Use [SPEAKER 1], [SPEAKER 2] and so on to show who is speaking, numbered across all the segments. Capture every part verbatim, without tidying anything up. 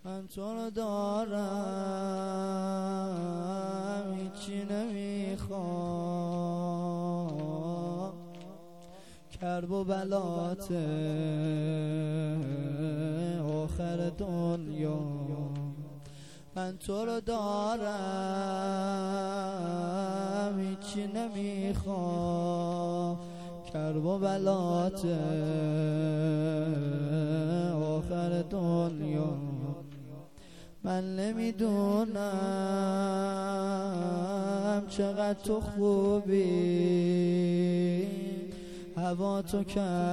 [SPEAKER 1] من تو رو دارم هیچی نمیخوام، کرب و بلات آخر دنیا. من تو رو دارم هیچی نمیخوام، کرب و بلات آخر دنیا. من نمیدونم چقدر تو خوبی، هوا تو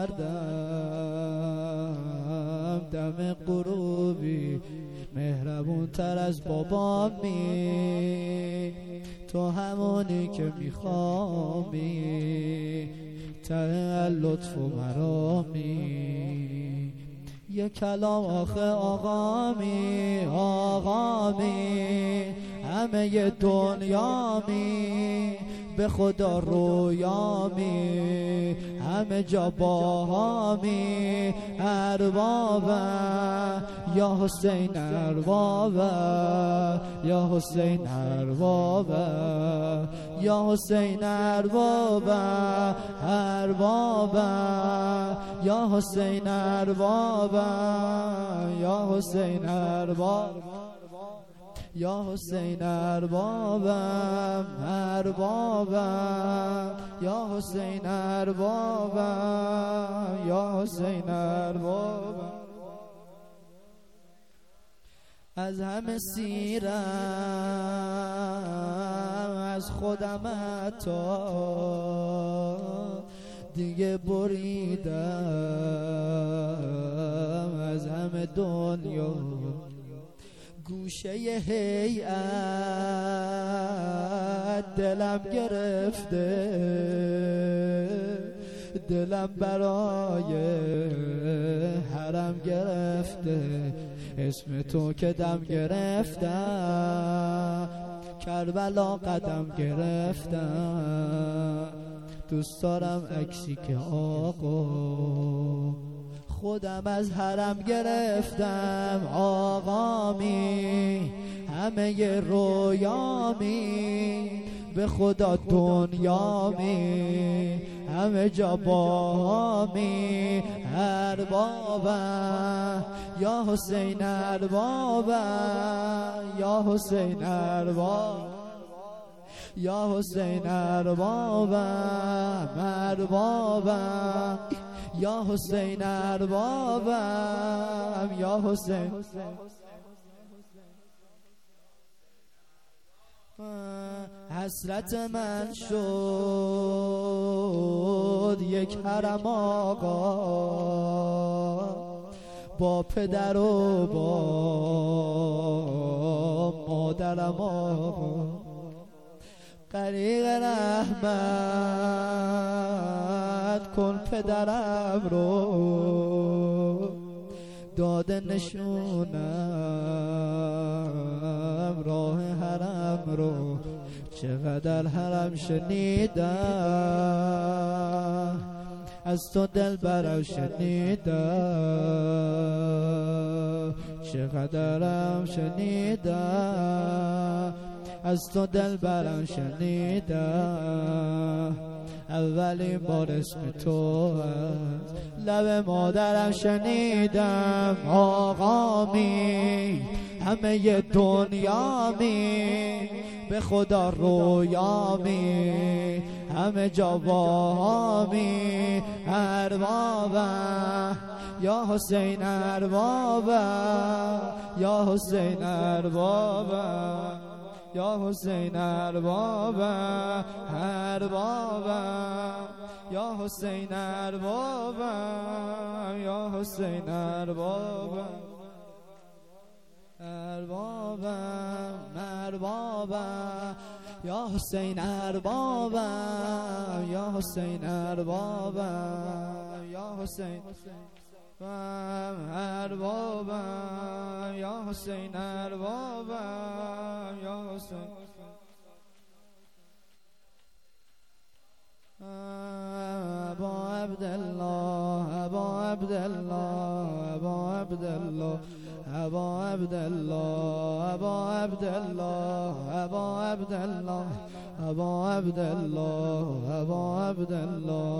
[SPEAKER 1] کردم دم غروبی. مهربون تر از بابامی، تو همونی که میخوامی، ته لطف و مرامی. یه کلام آخه آقامی، آقامی همه ی دنیامی، به خدا رویامی همه جا باهامی. اربابه یا حسین، اربابه یا حسین، اربابه یا حسین، اربابه اربابه یا حسین، اربابه یا حسین، اربابه یا حسین، اربابم اربابم یا حسین، اربابم یا حسین، اربابم. از همه سیرم از خودم حتی دیگه بریدم، از همه دنیا گوشه هیئت دلم گرفته، دلم برای حرم گرفته. اسم تو که دم گرفتم، کربلا قدم گرفتم. دوست دارم عکسی که آقا خودم از حرم گرفتم. آقامی همه ی رویامی، به خدا دنیامی همه جا باهامی. اربابه یا حسین، اربابه یا حسین، اربابه یا حسین، اربابه اربابه یا حسین، اربابم یا حسین. حسرت من شد یک حرم آقا، با پدر و با مادرم آقا. غریق رحمت کن پدرم رو، داده نشونم راه حرم رو. چقدر حرم شنیدم، از تو دل برم شنیدم. چقدرم شنیدم، از تو دل برم شنیدم. اولین بار اسم تو از لب مادرم شنیدم. آقامی همه ی دنیامی، به خدا رویامی همه جا باهامی. اربابه یا حسین، اربابه یا حسین، اربابه یا حسین، اربابه اربابه یا حسین، اربابه یا حسین، اربابه اربابه اربابه یا حسین، اربابه یا حسین، اربابه یا حسین، اربابه یا حسین، اربابه یا حسین. ابا عبدالله، ابا عبدالله، ابا عبدالله، ابا عبدالله ابا عبدالله ابا عبدالله ابا عبدالله ابا عبدالله